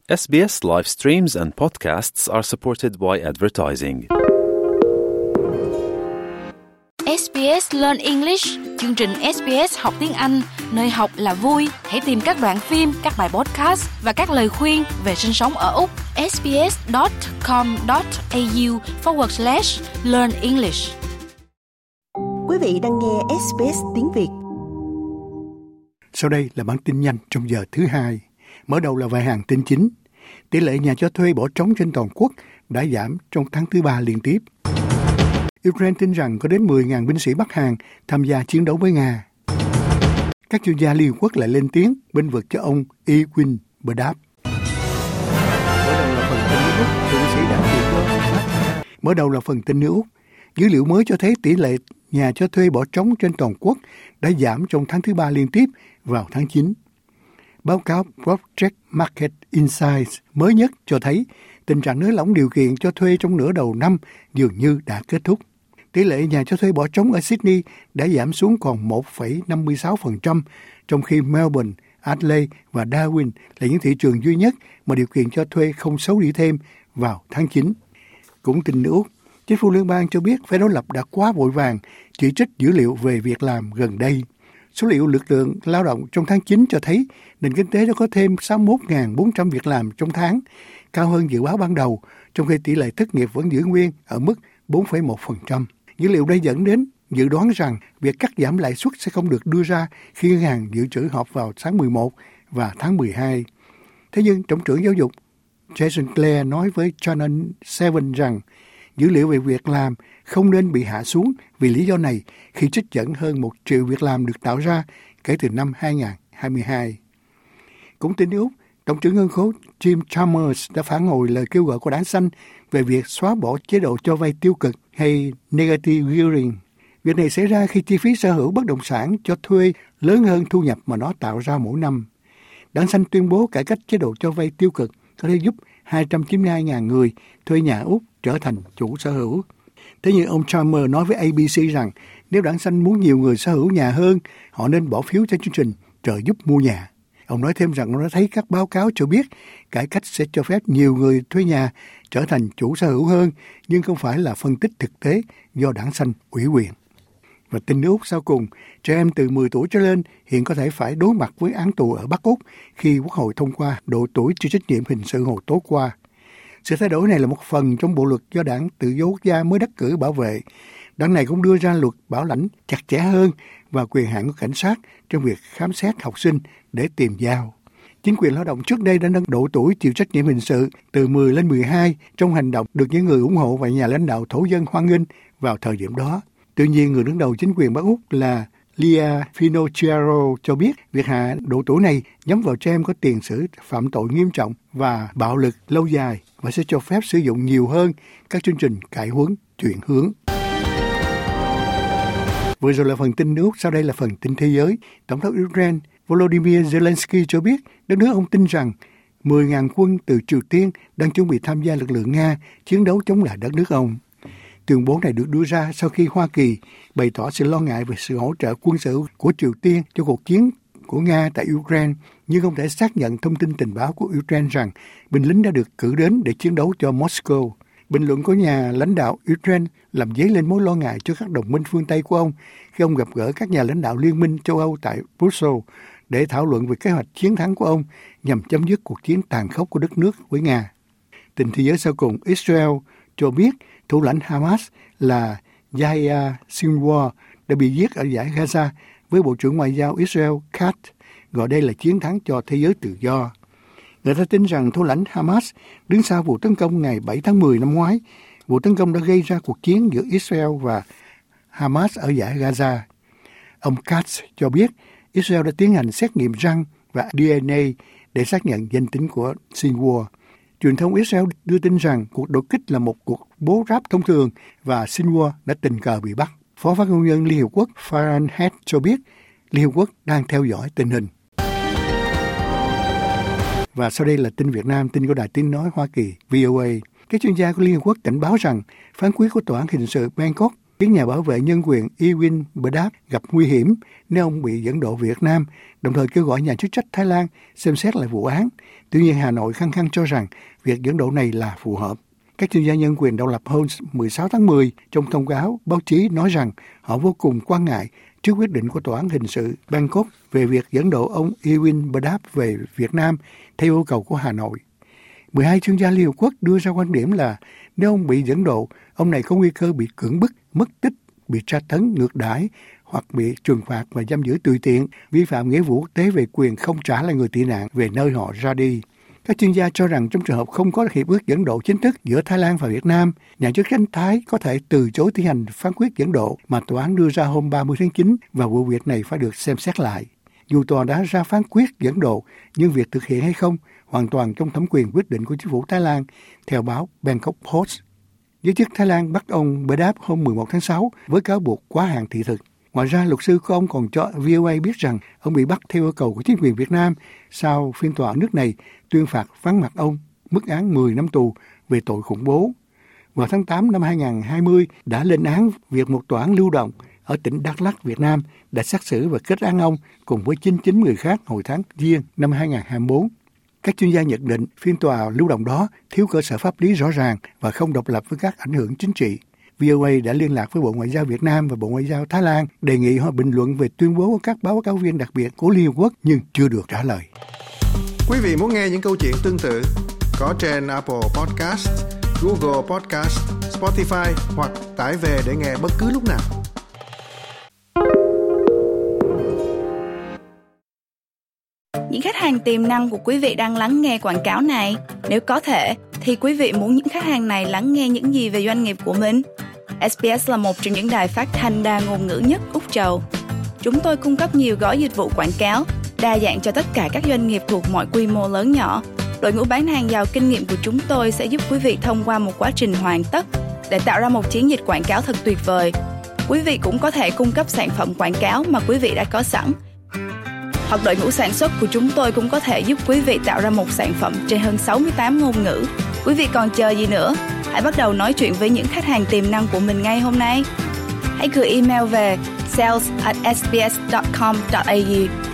SBS live streams and podcasts are supported by advertising. SBS Learn English, chương trình SBS học tiếng Anh, nơi học là vui. Hãy tìm các đoạn phim, các bài podcast và các lời khuyên về sinh sống ở Úc. sbs.com.au/learn English. Quý vị đang nghe SBS tiếng Việt. Sau đây là bản tin nhanh trong giờ thứ hai. Mở đầu là vài hàng tin chính. Tỷ lệ nhà cho thuê bỏ trống trên toàn quốc đã giảm trong tháng thứ 3 liên tiếp. Ukraine tin rằng có đến 10.000 binh sĩ Bắc Hàn tham gia chiến đấu với Nga. Các chuyên gia Liên Hợp Quốc lại lên tiếng bênh vực cho ông Ewin Burdap. Mở đầu là phần tin nước Úc. Dữ liệu mới cho thấy tỷ lệ nhà cho thuê bỏ trống trên toàn quốc đã giảm trong tháng thứ 3 liên tiếp vào tháng 9. Báo cáo Project Market Insights mới nhất cho thấy tình trạng nới lỏng điều kiện cho thuê trong nửa đầu năm dường như đã kết thúc. Tỷ lệ nhà cho thuê bỏ trống ở Sydney đã giảm xuống còn 1,56%, trong khi Melbourne, Adelaide và Darwin là những thị trường duy nhất mà điều kiện cho thuê không xấu đi thêm vào tháng 9. Cũng tin nước Úc, chính phủ liên bang cho biết phe đối lập đã quá vội vàng chỉ trích dữ liệu về việc làm gần đây. Số liệu lực lượng lao động trong tháng 9 cho thấy nền kinh tế đã có thêm 61.400 việc làm trong tháng, cao hơn dự báo ban đầu, trong khi tỷ lệ thất nghiệp vẫn giữ nguyên ở mức 4,1%. Dữ liệu đây dẫn đến dự đoán rằng việc cắt giảm lãi suất sẽ không được đưa ra khi ngân hàng dự trữ họp vào tháng 11 và tháng 12. Thế nhưng Tổng trưởng Giáo dục Jason Clare nói với Channel 7 rằng dữ liệu về việc làm không nên bị hạ xuống vì lý do này khi trích dẫn hơn 1 triệu việc làm được tạo ra kể từ năm 2022. Cũng tin Úc, Tổng trưởng Ngân khố Jim Chalmers đã phản hồi lời kêu gọi của Đảng Xanh về việc xóa bỏ chế độ cho vay tiêu cực hay negative gearing. Việc này xảy ra khi chi phí sở hữu bất động sản cho thuê lớn hơn thu nhập mà nó tạo ra mỗi năm. Đảng Xanh tuyên bố cải cách chế độ cho vay tiêu cực có thể giúp 292.000 người thuê nhà Úc trở thành chủ sở hữu. Thế nhưng ông Chalmers nói với ABC rằng nếu Đảng Xanh muốn nhiều người sở hữu nhà hơn, họ nên bỏ phiếu cho chương trình trợ giúp mua nhà. Ông nói thêm rằng ông đã thấy các báo cáo cho biết cải cách sẽ cho phép nhiều người thuê nhà trở thành chủ sở hữu hơn, nhưng không phải là phân tích thực tế do Đảng Xanh ủy quyền. Và tin nước Úc sau cùng, trẻ em từ 10 tuổi trở lên hiện có thể phải đối mặt với án tù ở Bắc Úc khi Quốc hội thông qua độ tuổi chịu trách nhiệm hình sự hồi tối qua. Sự thay đổi này là một phần trong bộ luật do Đảng Tự do Quốc gia mới đắc cử bảo vệ. Đảng này cũng đưa ra luật bảo lãnh chặt chẽ hơn và quyền hạn của cảnh sát trong việc khám xét học sinh để tìm dao. Chính quyền lao động trước đây đã nâng độ tuổi chịu trách nhiệm hình sự từ 10 lên 12 trong hành động được những người ủng hộ và nhà lãnh đạo thổ dân hoan nghênh vào thời điểm đó. Tuy nhiên, người đứng đầu chính quyền Bắc Úc là Lia Finocchiaro cho biết việc hạ độ tuổi này nhắm vào trẻ em có tiền sử phạm tội nghiêm trọng và bạo lực lâu dài và sẽ cho phép sử dụng nhiều hơn các chương trình cải huấn chuyển hướng. Vừa rồi là phần tin nước, sau đây là phần tin thế giới. Tổng thống Ukraine Volodymyr Zelensky cho biết đất nước ông tin rằng 10.000 quân từ Triều Tiên đang chuẩn bị tham gia lực lượng Nga chiến đấu chống lại đất nước ông. Tuyên bố này được đưa ra sau khi Hoa Kỳ bày tỏ sự lo ngại về sự hỗ trợ quân sự của Triều Tiên cho cuộc chiến của Nga tại Ukraine, nhưng không thể xác nhận thông tin tình báo của Ukraine rằng binh lính đã được cử đến để chiến đấu cho Moscow. Bình luận của nhà lãnh đạo Ukraine làm dấy lên mối lo ngại cho các đồng minh phương Tây của ông khi ông gặp gỡ các nhà lãnh đạo Liên minh châu Âu tại Brussels để thảo luận về kế hoạch chiến thắng của ông nhằm chấm dứt cuộc chiến tàn khốc của đất nước với Nga. Tin thế giới sau cùng, Israel cho biết thủ lãnh Hamas là Yahya Sinwar đã bị giết ở dải Gaza với Bộ trưởng Ngoại giao Israel Katz gọi đây là chiến thắng cho thế giới tự do. Người ta tin rằng thủ lãnh Hamas đứng sau vụ tấn công ngày 7 tháng 10 năm ngoái. Vụ tấn công đã gây ra cuộc chiến giữa Israel và Hamas ở dải Gaza. Ông Katz cho biết Israel đã tiến hành xét nghiệm răng và DNA để xác nhận danh tính của Sinwar. Truyền thông Israel đưa tin rằng cuộc đột kích là một cuộc bố ráp thông thường và Sinwar đã tình cờ bị bắt. Phó phát ngôn nhân Liên Hiệp Quốc Farhan Haq cho biết Liên Hiệp Quốc đang theo dõi tình hình. Và sau đây là tin Việt Nam, tin của Đài Tiếng Nói Hoa Kỳ, VOA. Các chuyên gia của Liên Hợp Quốc cảnh báo rằng phán quyết của Tòa án Hình sự Bangkok khiến nhà bảo vệ nhân quyền Ewin Burdap gặp nguy hiểm nếu ông bị dẫn độ về Việt Nam, đồng thời kêu gọi nhà chức trách Thái Lan xem xét lại vụ án. Tuy nhiên, Hà Nội khăng khăng cho rằng việc dẫn độ này là phù hợp. Các chuyên gia nhân quyền độc lập hôm 16 tháng 10 trong thông cáo báo chí nói rằng họ vô cùng quan ngại trước quyết định của Tòa án Hình sự Bangkok về việc dẫn độ ông Ewin Burdap về Việt Nam theo yêu cầu của Hà Nội. 12 chuyên gia Liên Hợp Quốc đưa ra quan điểm là nếu ông bị dẫn độ, ông này có nguy cơ bị cưỡng bức, mất tích, bị tra tấn, ngược đãi hoặc bị trừng phạt và giam giữ tùy tiện, vi phạm nghĩa vụ quốc tế về quyền không trả lại người tị nạn về nơi họ ra đi. Các chuyên gia cho rằng trong trường hợp không có hiệp ước dẫn độ chính thức giữa Thái Lan và Việt Nam, nhà chức trách Thái có thể từ chối thi hành phán quyết dẫn độ mà tòa án đưa ra hôm 30 tháng 9 và vụ việc này phải được xem xét lại. Dù tòa đã ra phán quyết dẫn độ, nhưng việc thực hiện hay không hoàn toàn trong thẩm quyền quyết định của chính phủ Thái Lan, theo báo Bangkok Post. Giới chức Thái Lan bắt ông Burdap hôm 11 tháng 6 với cáo buộc quá hạn thị thực. Ngoài ra, luật sư của ông còn cho VOA biết rằng ông bị bắt theo yêu cầu của chính quyền Việt Nam sau phiên tòa nước này tuyên phạt vắng mặt ông mức án 10 năm tù về tội khủng bố. Vào tháng 8 năm 2020 đã lên án việc một tòa án lưu động ở tỉnh Đắk Lắk, Việt Nam đã xét xử và kết án ông cùng với 99 người khác hồi tháng Giêng năm 2024. Các chuyên gia nhận định phiên tòa lưu động đó thiếu cơ sở pháp lý rõ ràng và không độc lập với các ảnh hưởng chính trị. VOA đã liên lạc với Bộ Ngoại giao Việt Nam và Bộ Ngoại giao Thái Lan đề nghị họ bình luận về tuyên bố của các báo cáo viên đặc biệt của Liên Hợp Quốc nhưng chưa được trả lời. Quý vị muốn nghe những câu chuyện tương tự có trên Apple Podcast, Google Podcast, Spotify hoặc tải về để nghe bất cứ lúc nào. Những khách hàng tiềm năng của quý vị đang lắng nghe quảng cáo này. Nếu có thể, thì quý vị muốn những khách hàng này lắng nghe những gì về doanh nghiệp của mình? SBS là một trong những đài phát thanh đa ngôn ngữ nhất Úc Châu. Chúng tôi cung cấp nhiều gói dịch vụ quảng cáo, đa dạng cho tất cả các doanh nghiệp thuộc mọi quy mô lớn nhỏ. Đội ngũ bán hàng giàu kinh nghiệm của chúng tôi sẽ giúp quý vị thông qua một quá trình hoàn tất để tạo ra một chiến dịch quảng cáo thật tuyệt vời. Quý vị cũng có thể cung cấp sản phẩm quảng cáo mà quý vị đã có sẵn. Hoặc đội ngũ sản xuất của chúng tôi cũng có thể giúp quý vị tạo ra một sản phẩm trên hơn 68 ngôn ngữ. Quý vị còn chờ gì nữa? Hãy bắt đầu nói chuyện với những khách hàng tiềm năng của mình ngay hôm nay. Hãy gửi email về sales@sbs.com.au